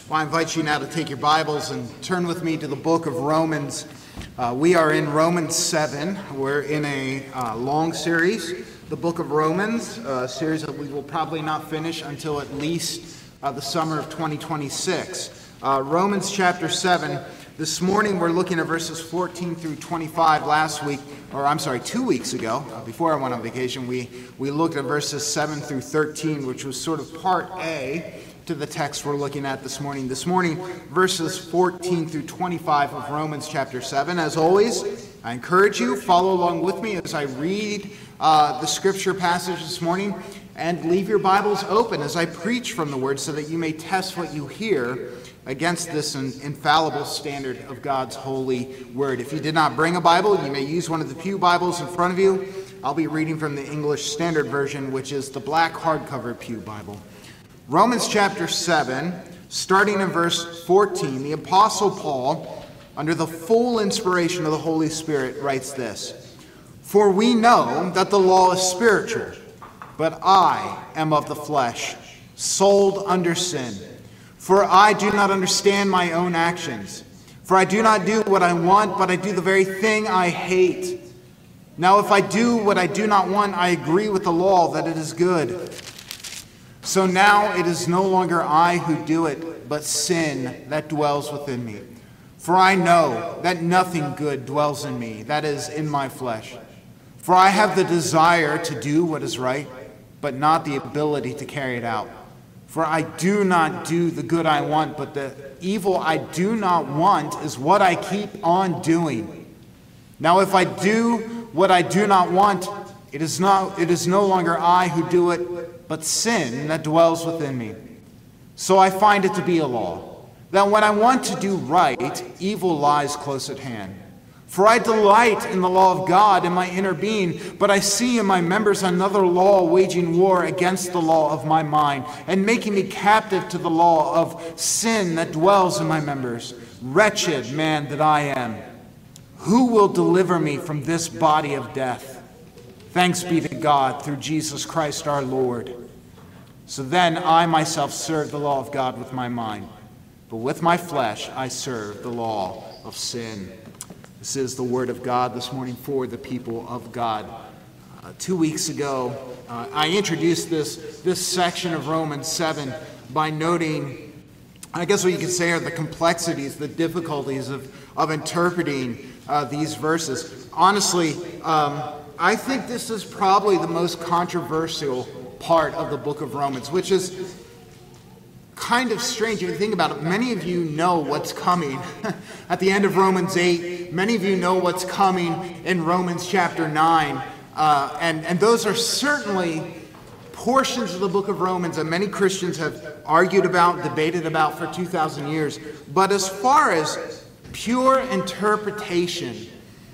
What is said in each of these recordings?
Well, I invite you now to take your Bibles and turn with me to the book of Romans. We are in Romans 7. We're in a long series, the book of Romans, a series that we will probably not finish until at least the summer of 2026. Romans chapter 7. This morning we're looking at verses 14 through 25. 2 weeks ago, before I went on vacation, we looked at verses 7 through 13, which was sort of part A to the text we're looking at this morning. This morning, verses 14 through 25 of Romans chapter 7. As always, I encourage you, follow along with me as I read the scripture passage this morning, and leave your Bibles open as I preach from the Word so that you may test what you hear against this infallible standard of God's holy Word. If you did not bring a Bible, you may use one of the pew Bibles in front of you. I'll be reading from the English Standard Version, which is the black hardcover pew Bible. Romans chapter 7, starting in verse 14, the Apostle Paul, under the full inspiration of the Holy Spirit, writes this: "For we know that the law is spiritual, but I am of the flesh, sold under sin. For I do not understand my own actions. For I do not do what I want, but I do the very thing I hate. Now if I do what I do not want, I agree with the law that it is good. So now it is no longer I who do it, but sin that dwells within me. For I know that nothing good dwells in me, that is, in my flesh. For I have the desire to do what is right, but not the ability to carry it out. For I do not do the good I want, but the evil I do not want is what I keep on doing. Now if I do what I do not want, it is no longer I who do it, but sin that dwells within me. So I find it to be a law, that when I want to do right, evil lies close at hand. For I delight in the law of God in my inner being, but I see in my members another law waging war against the law of my mind, and making me captive to the law of sin that dwells in my members. Wretched man that I am, who will deliver me from this body of death? Thanks be to God through Jesus Christ our Lord. So then I myself serve the law of God with my mind, but with my flesh I serve the law of sin." This is the word of God this morning for the people of God. 2 weeks ago, I introduced this section of Romans 7 by noting, I guess what you could say are the complexities, the difficulties of interpreting these verses. Honestly, I think this is probably the most controversial part of the book of Romans, which is kind of strange if you think about it. Many of you know what's coming at the end of Romans 8. Many of you know what's coming in Romans chapter 9. And those are certainly portions of the book of Romans that many Christians have argued about, debated about for 2,000 years. But as far as pure interpretation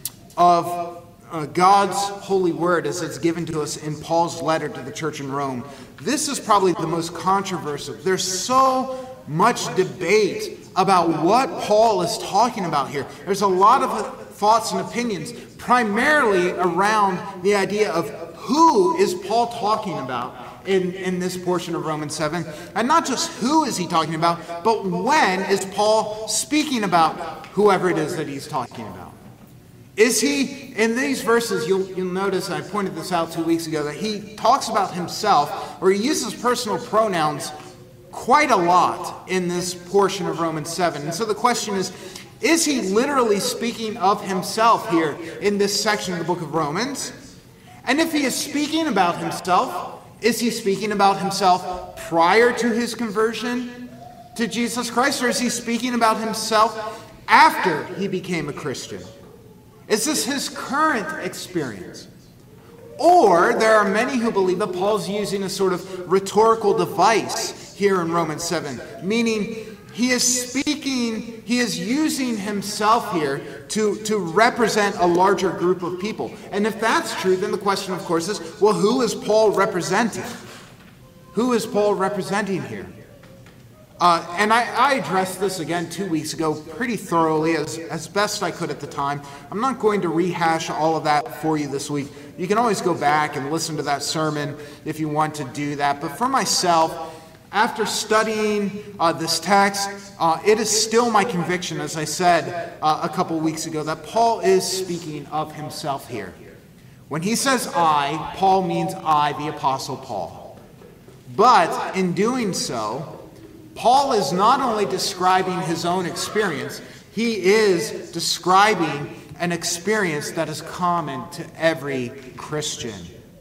of God's holy word as it's given to us in Paul's letter to the church in Rome, this is probably the most controversial. There's so much debate about what Paul is talking about here. There's a lot of thoughts and opinions, primarily around the idea of who is Paul talking about in this portion of Romans 7. And not just who is he talking about, but when is Paul speaking about whoever it is that he's talking about. Is he, in these verses, you'll notice, I pointed this out 2 weeks ago, that he talks about himself, or he uses personal pronouns quite a lot in this portion of Romans 7. And so the question is he literally speaking of himself here in this section of the book of Romans? And if he is speaking about himself, is he speaking about himself prior to his conversion to Jesus Christ, or is he speaking about himself after he became a Christian? Is this his current experience? Or there are many who believe that Paul's using a sort of rhetorical device here in Romans 7, meaning he is using himself here to represent a larger group of people. And if that's true, then the question, of course, is, well, who is Paul representing? Who is Paul representing here? And I addressed this again 2 weeks ago pretty thoroughly, as best I could at the time. I'm not going to rehash all of that for you this week. You can always go back and listen to that sermon if you want to do that. But for myself, After studying this text, it is still my conviction, as I said a couple weeks ago, that Paul is speaking of himself here. When he says I, Paul means I, the Apostle Paul. But in doing so, Paul is not only describing his own experience, he is describing an experience that is common to every Christian.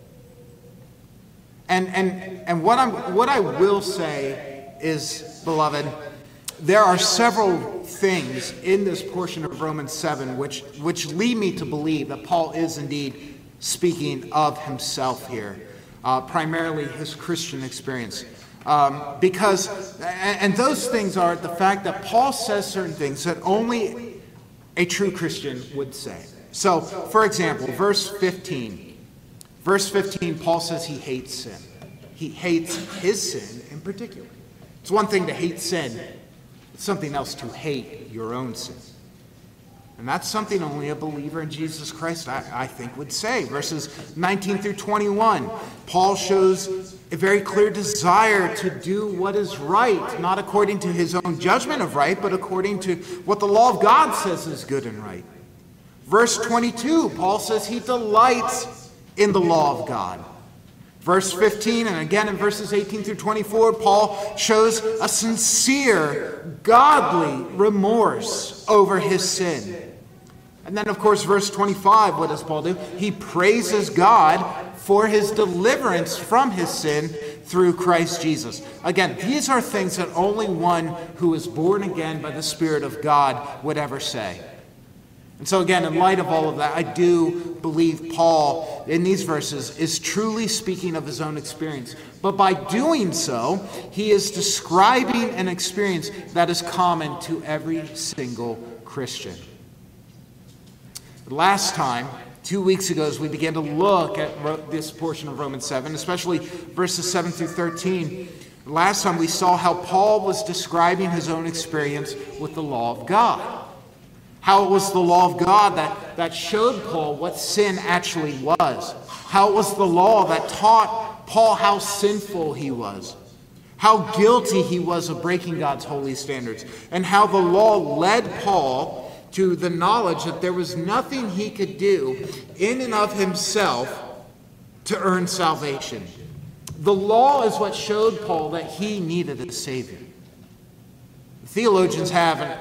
And what I will say is, beloved, there are several things in this portion of Romans 7 which lead me to believe that Paul is indeed speaking of himself here, primarily his Christian experience. Because those things are the fact that Paul says certain things that only a true Christian would say. So, for example, verse 15. Verse 15, Paul says he hates sin. He hates his sin in particular. It's one thing to hate sin. It's something else to hate your own sin. And that's something only a believer in Jesus Christ, I think, would say. Verses 19 through 21, Paul shows a very clear desire to do what is right, not according to his own judgment of right, but according to what the law of God says is good and right. Verse 22, Paul says he delights in the law of God. Verse 15, and again in verses 18 through 24, Paul shows a sincere, godly remorse over his sin. And then, of course, verse 25, what does Paul do? He praises God for his deliverance from his sin through Christ Jesus. Again, these are things that only one who is born again by the Spirit of God would ever say. And so again, in light of all of that, I do believe Paul, in these verses, is truly speaking of his own experience. But by doing so, he is describing an experience that is common to every single Christian. Last time, 2 weeks ago, as we began to look at this portion of Romans 7, especially verses 7 through 13, last time we saw how Paul was describing his own experience with the law of God. How it was the law of God that showed Paul what sin actually was. How it was the law that taught Paul how sinful he was. How guilty he was of breaking God's holy standards. And how the law led Paul to the knowledge that there was nothing he could do in and of himself to earn salvation. The law is what showed Paul that he needed a Savior. Theologians have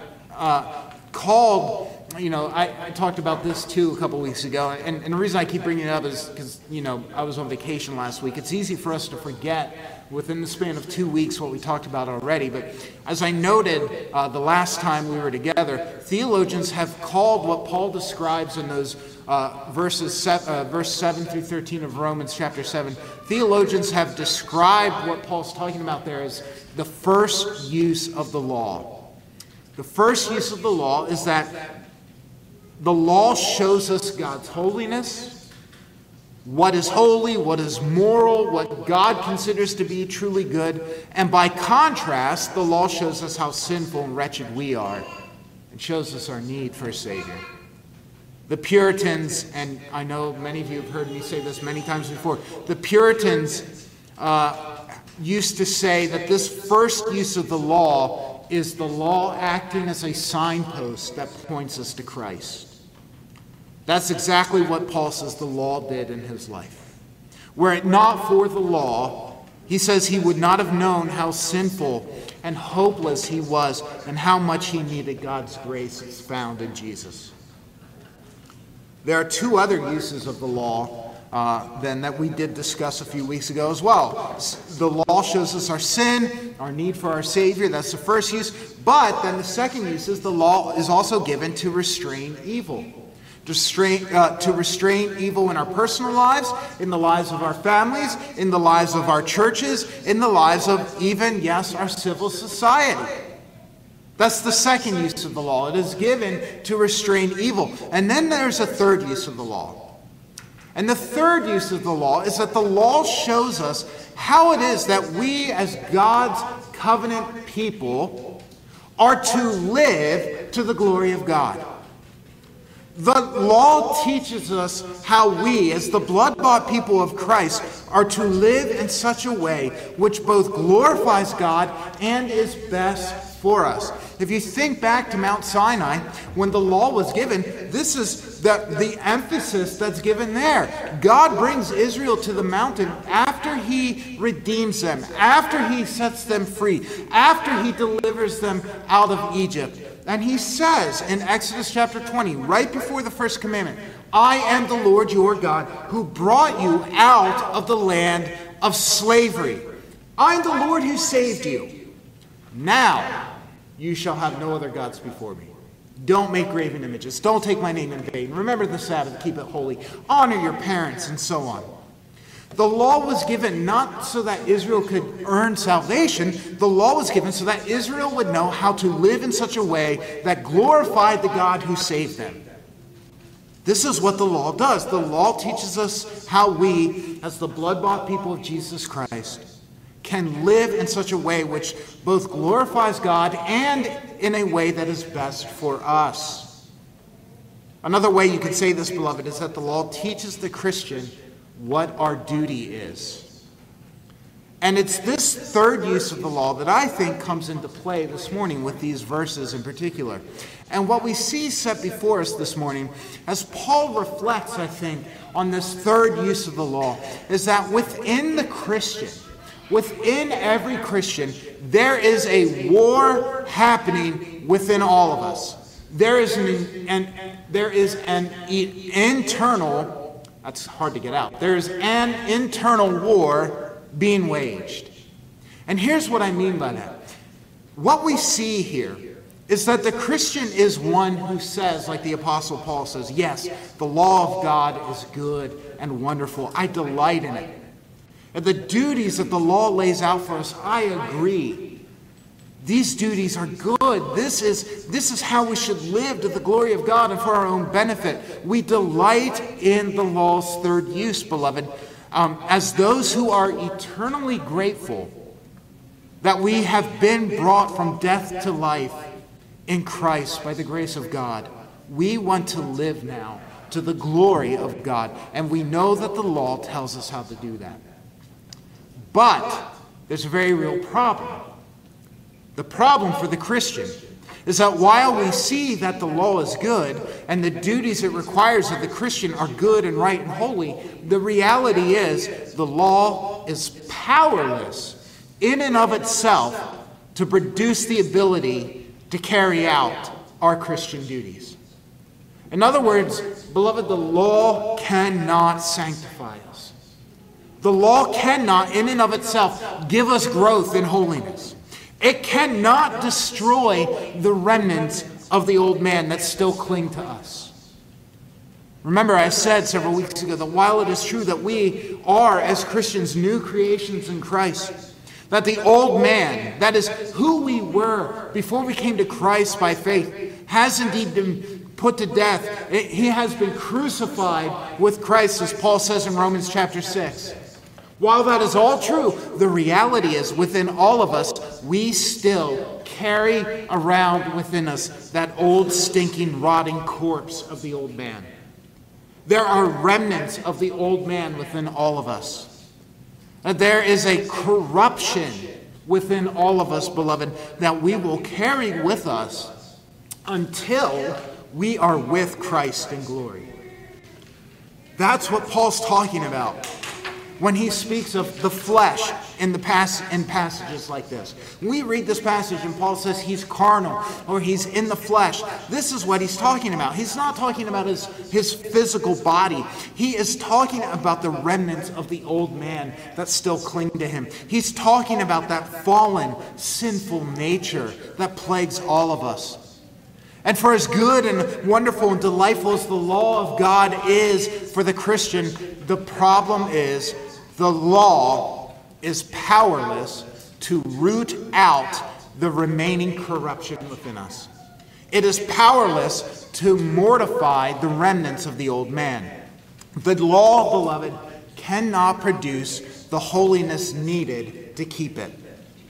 called, I talked about this too a couple weeks ago, and the reason I keep bringing it up is because, I was on vacation last week. It's easy for us to forget within the span of 2 weeks what we talked about already, but as I noted the last time we were together, theologians have called what Paul describes in those verse 7 through 13 of Romans chapter 7, theologians have described what Paul's talking about there as the first use of the law. The first use of the law is that the law shows us God's holiness, what is holy, what is moral, what God considers to be truly good. And by contrast, the law shows us how sinful and wretched we are and shows us our need for a Savior. The Puritans, and I know many of you have heard me say this many times before, the Puritans used to say that this first use of the law is the law acting as a signpost that points us to Christ. That's exactly what Paul says the law did in his life. Were it not for the law, he says he would not have known how sinful and hopeless he was and how much he needed God's grace as found in Jesus. There are two other uses of the law then that we did discuss a few weeks ago as well. The law shows us our sin, our need for our Savior. That's the first use. But then the second use is the law is also given to restrain evil. To restrain evil in our personal lives, in the lives of our families, in the lives of our churches, in the lives of even, yes, our civil society. That's the second use of the law. It is given to restrain evil. And then there's a third use of the law. And the third use of the law is that the law shows us how it is that we as God's covenant people are to live to the glory of God. The law teaches us how we, as the blood-bought people of Christ, are to live in such a way which both glorifies God and is best for us. If you think back to Mount Sinai, when the law was given, this is the emphasis that's given there. God brings Israel to the mountain after he redeems them, after he sets them free, after he delivers them out of Egypt. And he says in Exodus chapter 20, right before the first commandment, I am the Lord your God who brought you out of the land of slavery. I am the Lord who saved you. Now you shall have no other gods before me. Don't make graven images. Don't take my name in vain. Remember the Sabbath, keep it holy. Honor your parents, and so on. The law was given not so that Israel could earn salvation. The law was given so that Israel would know how to live in such a way that glorified the God who saved them. This is what the law does. The law teaches us how we, as the blood-bought people of Jesus Christ, can live in such a way which both glorifies God and in a way that is best for us. Another way you could say this, beloved, is that the law teaches the Christian what our duty is. And it's this third use of the law that I think comes into play this morning with these verses in particular. And what we see set before us this morning, as Paul reflects, I think, on this third use of the law, is that within the Christian, within every Christian, there is a war happening within all of us. There is an internal, that's hard to get out. There's an internal war being waged. And here's what I mean by that. What we see here is that the Christian is one who says, like the Apostle Paul says, yes, the law of God is good and wonderful. I delight in it. And the duties that the law lays out for us, I agree. These duties are good. This is how we should live to the glory of God and for our own benefit. We delight in the law's third use, beloved, as those who are eternally grateful that we have been brought from death to life in Christ by the grace of God. We want to live now to the glory of God, and we know that the law tells us how to do that. But there's a very real problem. The problem for the Christian is that while we see that the law is good and the duties it requires of the Christian are good and right and holy, the reality is the law is powerless in and of itself to produce the ability to carry out our Christian duties. In other words, beloved, the law cannot sanctify us. The law cannot, in and of itself, give us growth in holiness. It cannot destroy the remnants of the old man that still cling to us. Remember, I said several weeks ago that while it is true that we are, as Christians, new creations in Christ, that the old man, that is who we were before we came to Christ by faith, has indeed been put to death. He has been crucified with Christ, as Paul says in Romans chapter 6. While that is all true, the reality is within all of us, we still carry around within us that old, stinking, rotting corpse of the old man. There are remnants of the old man within all of us. There is a corruption within all of us, beloved, that we will carry with us until we are with Christ in glory. That's what Paul's talking about when he speaks of the flesh in passages like this. We read this passage and Paul says he's carnal or he's in the flesh. This is what he's talking about. He's not talking about his physical body. He is talking about the remnants of the old man that still cling to him. He's talking about that fallen, sinful nature that plagues all of us. And for as good and wonderful and delightful as the law of God is for the Christian, the problem is the law is powerless to root out the remaining corruption within us. It is powerless to mortify the remnants of the old man. The law, beloved, cannot produce the holiness needed to keep it.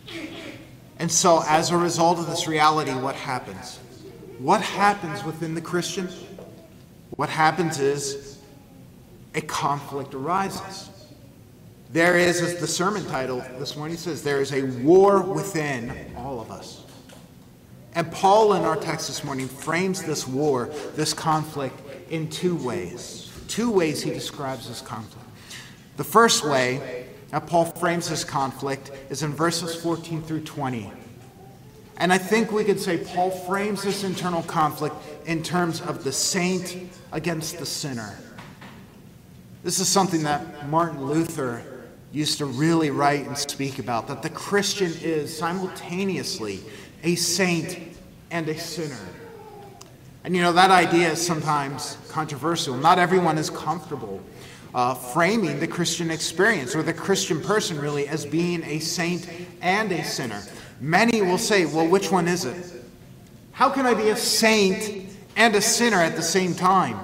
And so, as a result of this reality, what happens? What happens within the Christian? what happens is a conflict arises. There is, as the sermon title this morning says, there is a war within all of us. And Paul in our text this morning frames this war, this conflict, in two ways. Two ways he describes this conflict. The first way that Paul frames this conflict is in verses 14 through 20. And I think we could say Paul frames this internal conflict in terms of the saint against the sinner. This is something that Martin Luther used to really write and speak about, that the Christian is simultaneously a saint and a sinner. And that idea is sometimes controversial. Not everyone is comfortable framing the Christian experience or the Christian person really as being a saint and a sinner. Many will say, well, which one is it? How can I be a saint and a sinner at the same time?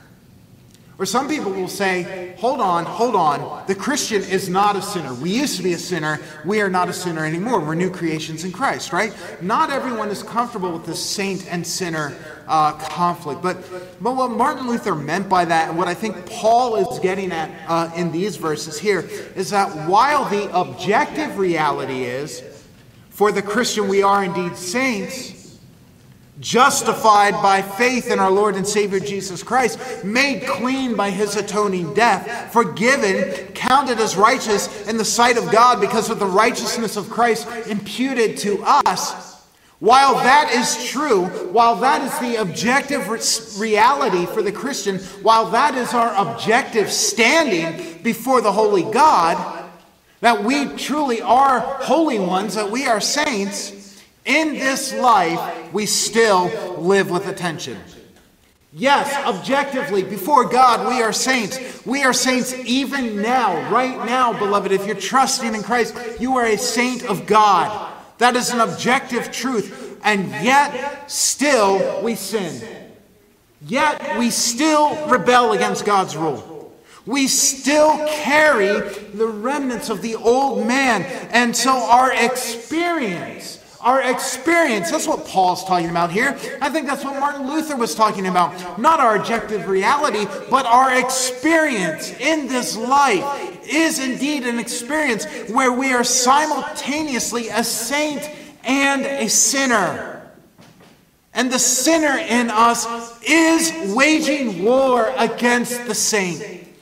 Or some people will say, hold on, the Christian is not a sinner. We used to be a sinner, we are not a sinner anymore. We're new creations in Christ, right? Not everyone is comfortable with this saint and sinner conflict. But what Martin Luther meant by that, and what I think Paul is getting at in these verses here, is that while the objective reality is, for the Christian we are indeed saints, justified by faith in our Lord and Savior Jesus Christ, made clean by his atoning death, forgiven, counted as righteous in the sight of God because of the righteousness of Christ imputed to us. While that is true, while that is the objective reality for the Christian, while that is our objective standing before the holy God, that we truly are holy ones, that we are saints, in this life, we still live with a tension. Yes, objectively, before God, we are saints. We are saints even now, right now, beloved. If you're trusting in Christ, you are a saint of God. That is an objective truth. And yet, still, we sin. Yet, we still rebel against God's rule. We still carry the remnants of the old man. And so our experience, that's what Paul's talking about here. I think that's what Martin Luther was talking about. Not our objective reality, but our experience in this life is indeed an experience where we are simultaneously a saint and a sinner. And the sinner in us is waging war against the saint.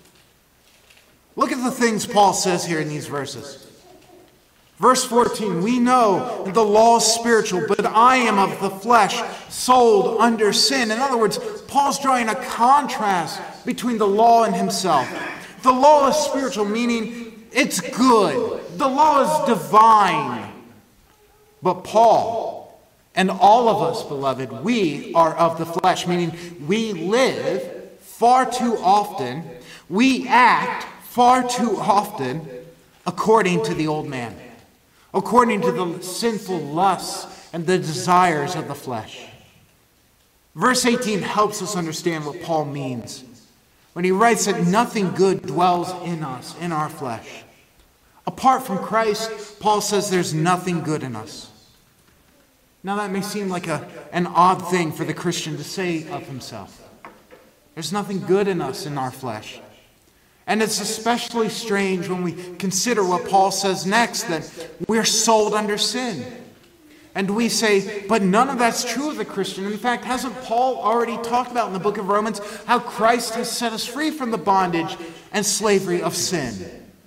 Look at the things Paul says here in these verses. Verse 14, we know the law is spiritual, but I am of the flesh, sold under sin. In other words, Paul's drawing a contrast between the law and himself. The law is spiritual, meaning it's good. The law is divine. But Paul and all of us, beloved, we are of the flesh, meaning we live far too often, we act far too often according to the old man, according to the sinful lusts and the desires of the flesh. Verse 18 helps us understand what Paul means when he writes that nothing good dwells in us, in our flesh. Apart from Christ, Paul says there's nothing good in us. Now that may seem like an odd thing for the Christian to say of himself. There's nothing good in us in our flesh. And it's especially strange when we consider what Paul says next, that we're sold under sin. And we say, but none of that's true of the Christian. In fact, hasn't Paul already talked about in the book of Romans how Christ has set us free from the bondage and slavery of sin?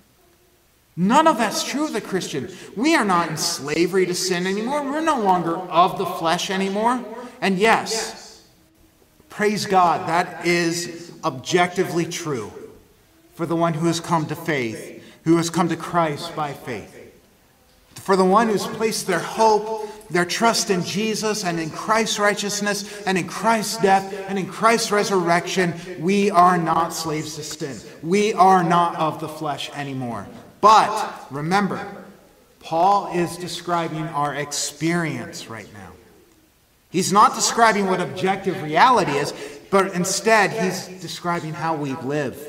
None of that's true of the Christian. We are not in slavery to sin anymore. We're no longer of the flesh anymore. And yes, praise God, that is objectively true for the one who has come to faith, who has come to Christ by faith. For the one who's placed their hope, their trust in Jesus and in Christ's righteousness and in Christ's death and in Christ's resurrection, we are not slaves to sin. We are not of the flesh anymore. But remember, Paul is describing our experience right now. He's not describing what objective reality is, but instead he's describing how we live.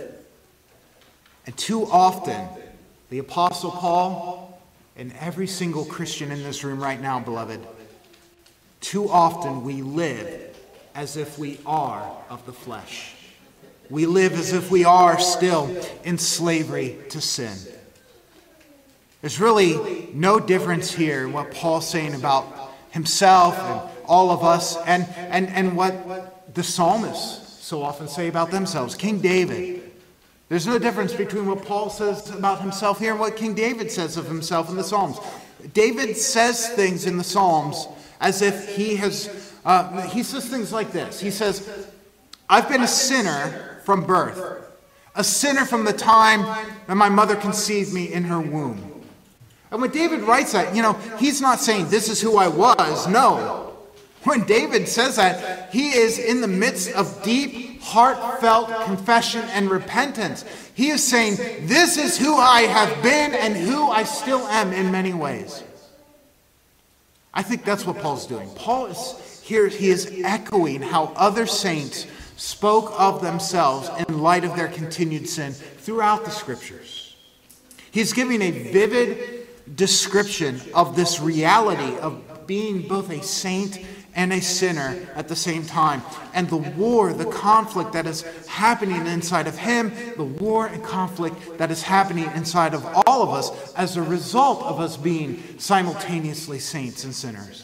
And too often, the Apostle Paul and every single Christian in this room right now, beloved, too often we live as if we are of the flesh. we live as if we are still in slavery to sin. There's really no difference here in what Paul's saying about himself and all of us and what the psalmists so often say about themselves. King David. There's no difference between what Paul says about himself here and what King David says of himself in the Psalms. David says things in the Psalms as if he says things like this. He says, I've been a sinner from birth, a sinner from the time that my mother conceived me in her womb. And when David writes that, he's not saying this is who I was. No. When David says that, he is in the midst of deep, heartfelt confession and repentance. He is saying, this is who I have been and who I still am in many ways. I think that's what Paul's doing. Paul is here, he is echoing how other saints spoke of themselves in light of their continued sin throughout the Scriptures. He's giving a vivid description of this reality of being both a saint and a sinner at the same time. And the war, the conflict that is happening inside of him, the war and conflict that is happening inside of all of us as a result of us being simultaneously saints and sinners.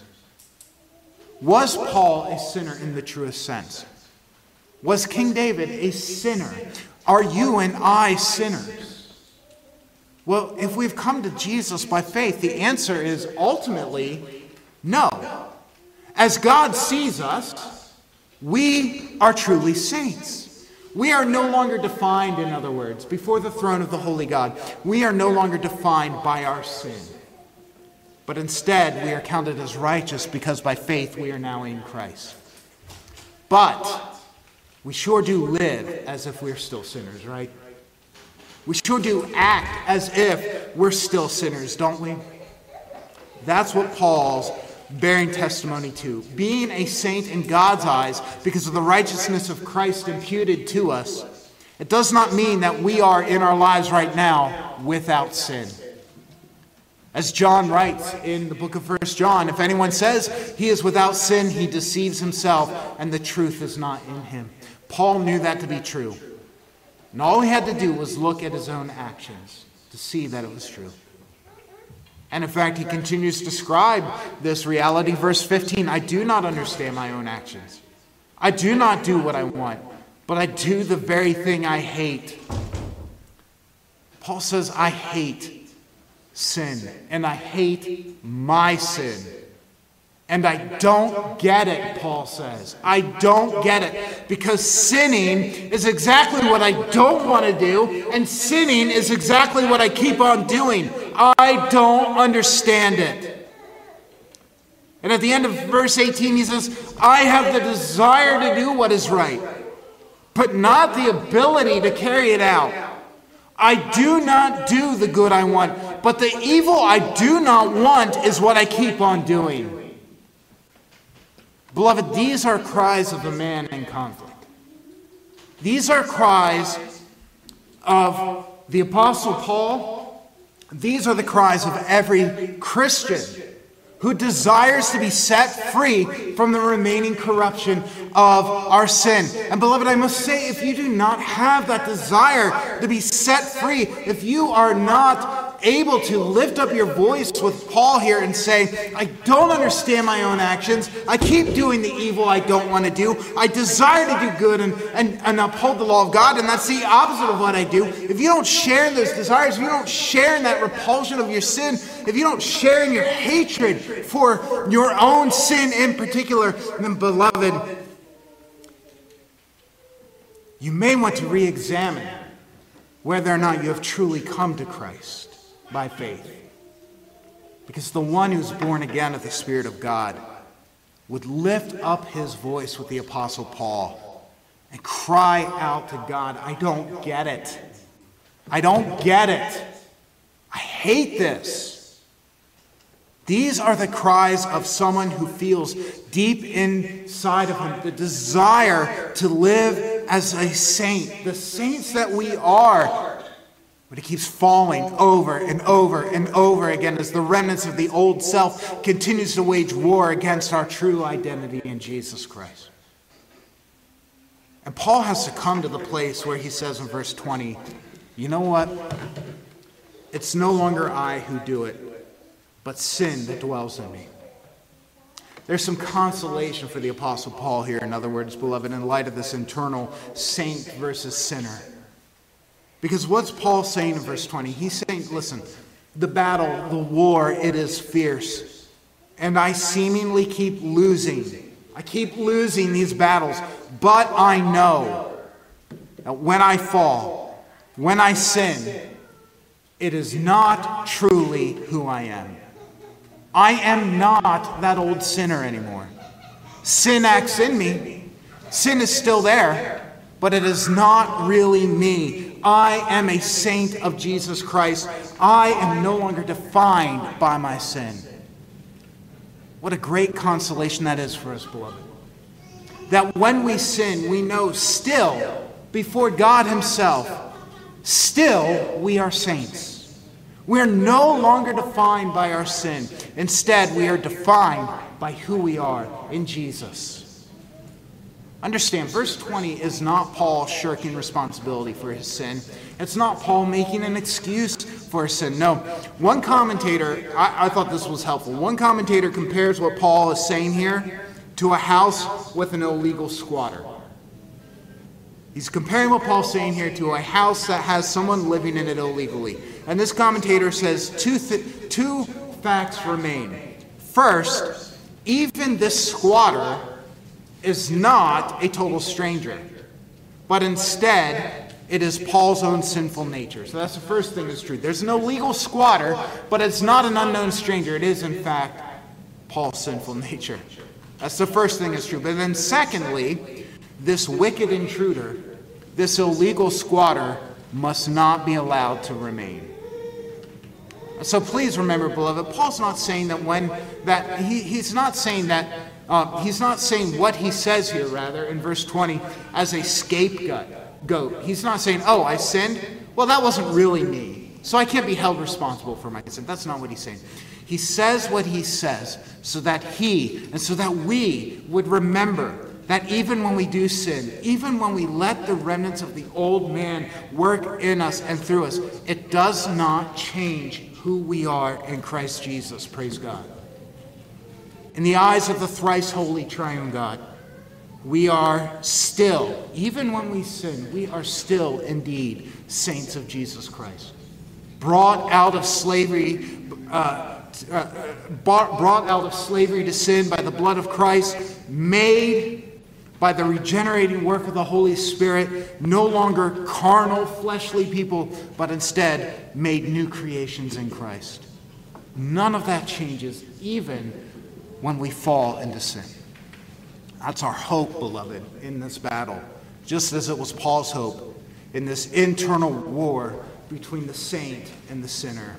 Was Paul a sinner in the truest sense? Was King David a sinner? Are you and I sinners? Well, if we've come to Jesus by faith, the answer is ultimately no. As God sees us, we are truly saints. We are no longer defined, in other words, before the throne of the holy God. We are no longer defined by our sin. But instead, we are counted as righteous because by faith we are now in Christ. But we sure do live as if we're still sinners, right? We sure do act as if we're still sinners, don't we? That's what Paul's bearing testimony to. Being a saint in God's eyes because of the righteousness of Christ imputed to us, it does not mean that we are in our lives right now without sin. As John writes in the book of 1 John, if anyone says he is without sin, he deceives himself and the truth is not in him. Paul knew that to be true. And all he had to do was look at his own actions to see that it was true. And in fact, he continues to describe this reality. Verse 15, I do not understand my own actions. I do not do what I want, but I do the very thing I hate. Paul says, I hate sin, and I hate my sin. And I don't get it, Paul says. I don't get it. Because sinning is exactly what I don't want to do, and sinning is exactly what I keep on doing. I don't understand it. And at the end of verse 18, he says, I have the desire to do what is right, but not the ability to carry it out. I do not do the good I want, but the evil I do not want is what I keep on doing. Beloved, these are cries of a man in conflict. These are cries of the Apostle Paul. These are the cries of every Christian who desires to be set free from the remaining corruption of our sin. And beloved, I must say, if you do not have that desire to be set free, if you are not able to lift up your voice with Paul here and say, I don't understand my own actions. I keep doing the evil I don't want to do. I desire to do good and uphold the law of God, and that's the opposite of what I do. If you don't share in those desires, if you don't share in that repulsion of your sin, if you don't share in your hatred for your own sin in particular, then beloved, you may want to re-examine whether or not you have truly come to Christ by faith. Because the one who's born again of the Spirit of God would lift up his voice with the Apostle Paul and cry out to God, I don't get it. I don't get it. I hate this. These are the cries of someone who feels deep inside of him the desire to live as a saint, the saints that we are. But he keeps falling over and over and over again as the remnants of the old self continues to wage war against our true identity in Jesus Christ. And Paul has to come to the place where he says in verse 20, you know what? It's no longer I who do it, but sin that dwells in me. There's some consolation for the Apostle Paul here, in other words, beloved, in light of this internal saint versus sinner. Because what's Paul saying in verse 20? He's saying, listen, the battle, the war, it is fierce. And I seemingly keep losing. I keep losing these battles. But I know that when I fall, when I sin, it is not truly who I am. I am not that old sinner anymore. Sin acts in me. Sin is still there, but it is not really me. I am a saint of Jesus Christ. I am no longer defined by my sin. What a great consolation that is for us, beloved. That when we sin, we know still, before God himself, still we are saints. We are no longer defined by our sin. Instead, we are defined by who we are in Jesus. Understand, verse 20 is not Paul shirking responsibility for his sin. It's not Paul making an excuse for his sin. No, one commentator, I thought this was helpful. One commentator compares what Paul is saying here to a house with an illegal squatter. He's comparing what Paul's saying here to a house that has someone living in it illegally. And this commentator says two facts remain. First, even this squatter is not a total stranger, but instead it is Paul's own sinful nature. So that's the first thing that's true. There's no legal squatter, but it's not an unknown stranger. It is, in fact, Paul's sinful nature. That's the first thing that's true. But then secondly, this wicked intruder, this illegal squatter, must not be allowed to remain. So please remember, beloved, Paul's not saying that he's not saying what he says here, rather, in verse 20, as a scapegoat. He's not saying, oh, I sinned? Well, that wasn't really me, so I can't be held responsible for my sin. That's not what he's saying. He says what he says so that he and so that we would remember that even when we do sin, even when we let the remnants of the old man work in us and through us, it does not change who we are in Christ Jesus. Praise God. In the eyes of the thrice holy triune God, we are still, even when we sin, we are still indeed saints of Jesus Christ. Brought out of slavery, brought out of slavery to sin by the blood of Christ, made by the regenerating work of the Holy Spirit, no longer carnal, fleshly people, but instead made new creations in Christ. None of that changes, even when we fall into sin. That's our hope, beloved, in this battle, just as it was Paul's hope in this internal war between the saint and the sinner.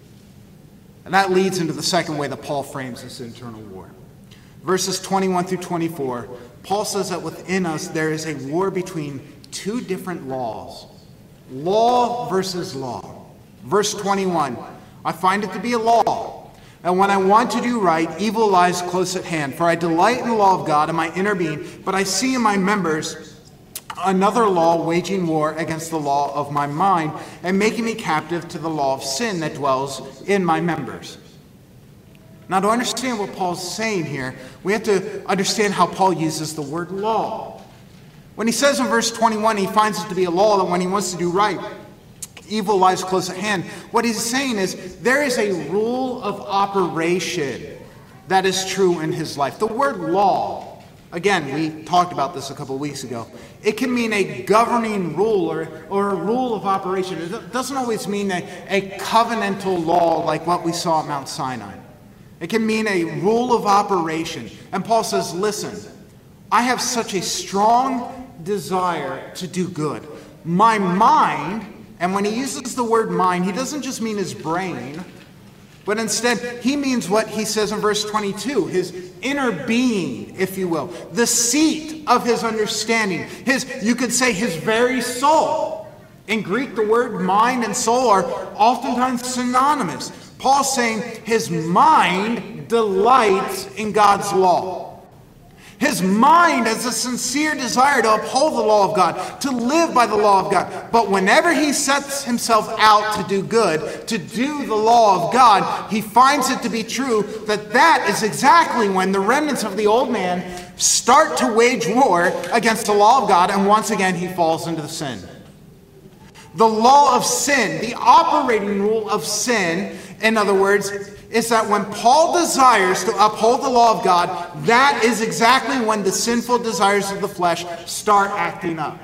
And that leads into the second way that Paul frames this internal war. Verses 21 through 24, Paul says that within us there is a war between two different laws. Law versus law. Verse 21, I find it to be a law. And when I want to do right, evil lies close at hand. For I delight in the law of God in my inner being, but I see in my members another law waging war against the law of my mind and making me captive to the law of sin that dwells in my members. Now, to understand what Paul's saying here, we have to understand how Paul uses the word law. When he says in verse 21, he finds it to be a law that when he wants to do right, evil lies close at hand. What he's saying is there is a rule of operation that is true in his life. The word law, again, we talked about this a couple of weeks ago. It can mean a governing rule or a rule of operation. It doesn't always mean a covenantal law like what we saw at Mount Sinai. It can mean a rule of operation. And Paul says, listen, I have such a strong desire to do good. My mind, and when he uses the word mind, he doesn't just mean his brain, but instead he means what he says in verse 22, his inner being, if you will, the seat of his understanding, you could say his very soul. In Greek, the word mind and soul are oftentimes synonymous. Paul's saying his mind delights in God's law. His mind has a sincere desire to uphold the law of God, to live by the law of God. But whenever he sets himself out to do good, to do the law of God, he finds it to be true that that is exactly when the remnants of the old man start to wage war against the law of God, and once again he falls into the sin. The law of sin, the operating rule of sin, in other words, is that when Paul desires to uphold the law of God, that is exactly when the sinful desires of the flesh start acting up.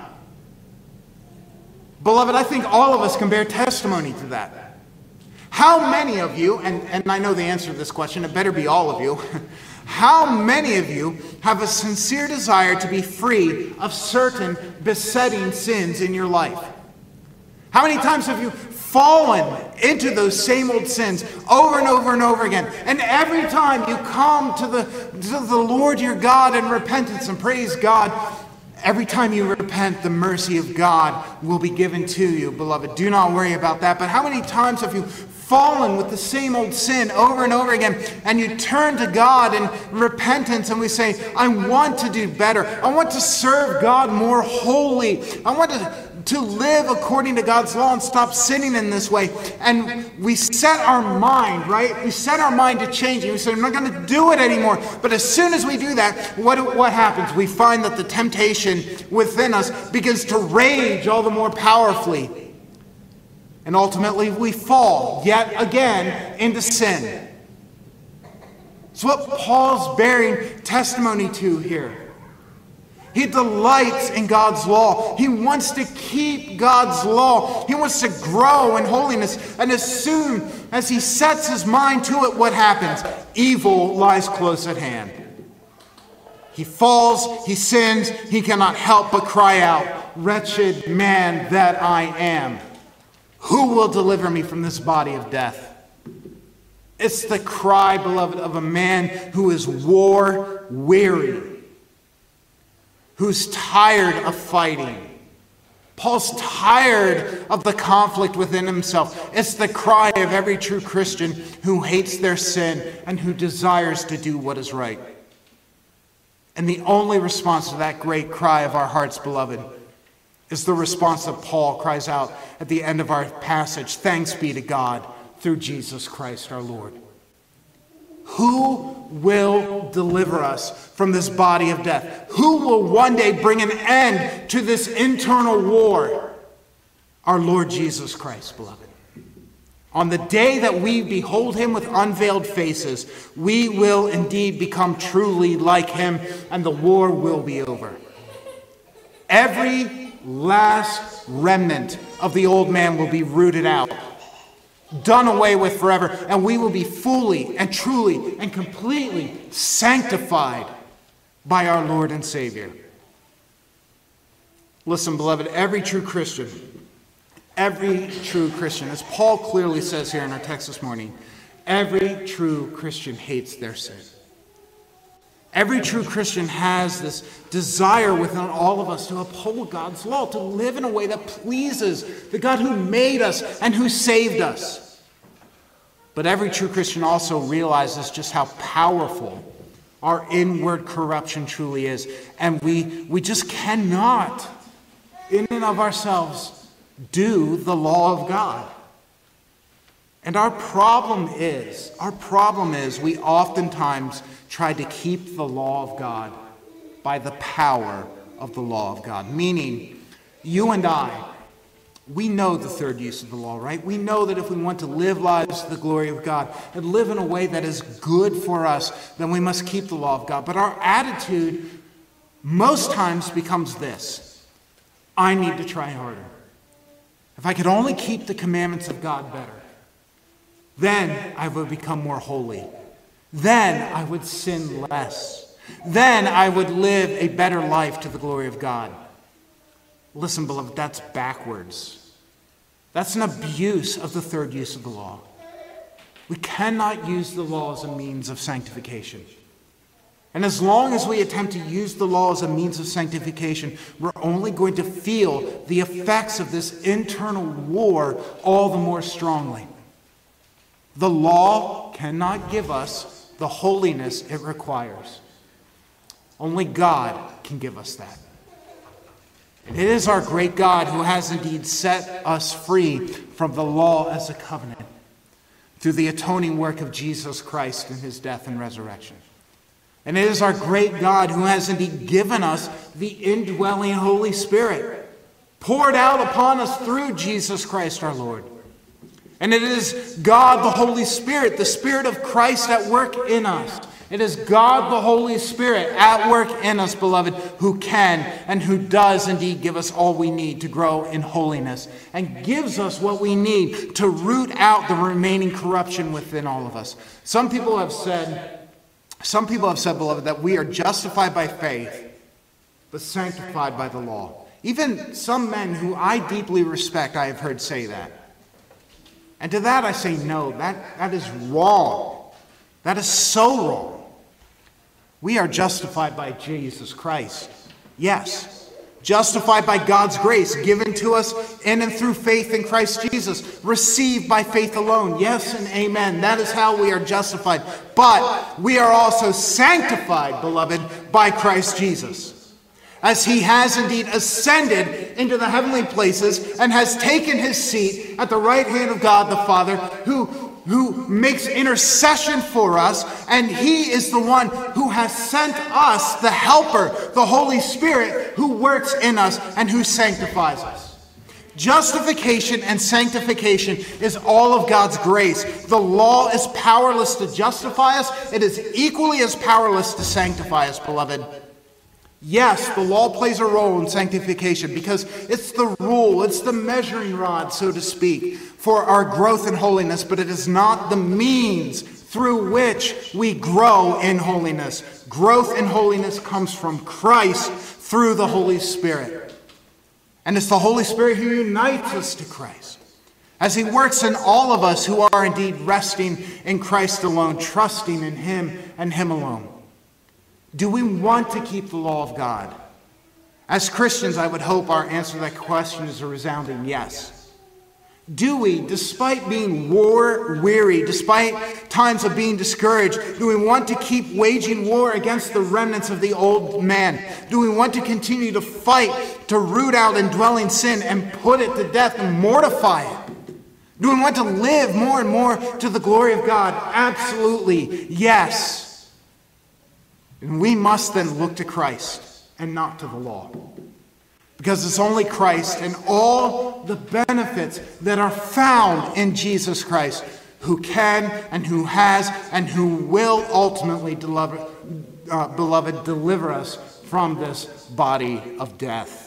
Beloved, I think all of us can bear testimony to that. How many of you, and I know the answer to this question, it better be all of you, how many of you have a sincere desire to be free of certain besetting sins in your life? How many times have you fallen into those same old sins over and over and over again? And every time you come to the Lord your God in repentance and praise God, every time you repent, the mercy of God will be given to you, beloved. Do not worry about that. But how many times have you fallen with the same old sin over and over again, and you turn to God in repentance and we say, I want to do better. I want to serve God more wholly. I want to live according to God's law and stop sinning in this way. And we set our mind, right? We set our mind to changing. We say, I'm not going to do it anymore. But as soon as we do that, what happens? We find that the temptation within us begins to rage all the more powerfully. And ultimately we fall yet again into sin. It's what Paul's bearing testimony to here. He delights in God's law. He wants to keep God's law. He wants to grow in holiness. And as soon as he sets his mind to it, what happens? Evil lies close at hand. He falls, he sins, he cannot help but cry out, wretched man that I am. Who will deliver me from this body of death? It's the cry, beloved, of a man who is war-weary, who's tired of fighting. Paul's tired of the conflict within himself. It's the cry of every true Christian who hates their sin and who desires to do what is right. And the only response to that great cry of our hearts, beloved, is the response that Paul cries out at the end of our passage. Thanks be to God through Jesus Christ our Lord. Who will deliver us from this body of death? Who will one day bring an end to this internal war? Our Lord Jesus Christ, beloved. On the day that we behold him with unveiled faces, we will indeed become truly like him, and the war will be over. Every last remnant of the old man will be rooted out, done away with forever, and we will be fully and truly and completely sanctified by our Lord and Savior. Listen, beloved, every true Christian, as Paul clearly says here in our text this morning, every true Christian hates their sin. Every true Christian has this desire within all of us to uphold God's law, to live in a way that pleases the God who made us and who saved us. But every true Christian also realizes just how powerful our inward corruption truly is. And we just cannot, in and of ourselves, do the law of God. And our problem is we oftentimes try to keep the law of God by the power of the law of God. Meaning, you and I, we know the third use of the law, right? We know that if we want to live lives to the glory of God and live in a way that is good for us, then we must keep the law of God. But our attitude most times becomes this: I need to try harder. If I could only keep the commandments of God better, then I would become more holy. Then I would sin less. Then I would live a better life to the glory of God. Listen, beloved, that's backwards. That's an abuse of the third use of the law. We cannot use the law as a means of sanctification. And as long as we attempt to use the law as a means of sanctification, we're only going to feel the effects of this internal war all the more strongly. The law cannot give us the holiness it requires. Only God can give us that. And it is our great God who has indeed set us free from the law as a covenant through the atoning work of Jesus Christ in his death and resurrection. And it is our great God who has indeed given us the indwelling Holy Spirit, poured out upon us through Jesus Christ our Lord. And it is God the Holy Spirit, the Spirit of Christ at work in us. It is God the Holy Spirit at work in us, beloved, who can and who does indeed give us all we need to grow in holiness, and gives us what we need to root out the remaining corruption within all of us. Some people have said, beloved, that we are justified by faith, but sanctified by the law. Even some men who I deeply respect, I have heard say that. And to that I say, no, that is wrong. That is so wrong. We are justified by Jesus Christ. Yes, justified by God's grace given to us in and through faith in Christ Jesus. Received by faith alone. Yes and amen. That is how we are justified. But we are also sanctified, beloved, by Christ Jesus, as he has indeed ascended into the heavenly places and has taken his seat at the right hand of God the Father, who makes intercession for us, and he is the one who has sent us the Helper, the Holy Spirit, who works in us and who sanctifies us. Justification and sanctification is all of God's grace. The law is powerless to justify us. It is equally as powerless to sanctify us, beloved. Yes, the law plays a role in sanctification because it's the rule, it's the measuring rod, so to speak, for our growth in holiness, but it is not the means through which we grow in holiness. Growth in holiness comes from Christ through the Holy Spirit. And it's the Holy Spirit who unites us to Christ, as he works in all of us who are indeed resting in Christ alone, trusting in him and him alone. Do we want to keep the law of God? As Christians, I would hope our answer to that question is a resounding yes. Do we, despite being war-weary, despite times of being discouraged, do we want to keep waging war against the remnants of the old man? Do we want to continue to fight to root out indwelling sin and put it to death and mortify it? Do we want to live more and more to the glory of God? Absolutely, yes. And we must then look to Christ and not to the law. Because it's only Christ and all the benefits that are found in Jesus Christ who can and who has and who will ultimately, beloved, deliver us from this body of death.